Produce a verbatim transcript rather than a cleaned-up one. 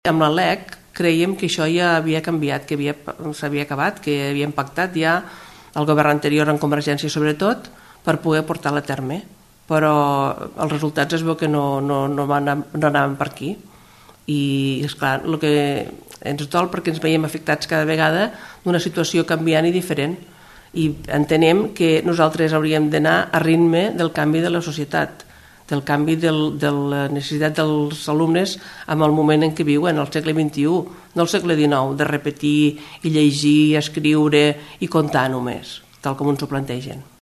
Amb la L E C creiem que això ja havia canviat, que s'havia acabat, que havíem pactat ja el govern anterior en Convergència sobretot per poder portar-la a terme, però els resultats es veu que no, no, no, van, no anaven per aquí i esclar, el que ens dol perquè ens veiem afectats cada vegada d'una situació canviant i diferent i entenem que nosaltres hauríem d'anar a ritme del canvi de la societat, del canvi del, de la necessitat dels alumnes amb el moment en què viuen, al segle vint-i-u, no al segle dinou, de repetir i llegir, escriure i comptar només, tal com ens ho plantegen.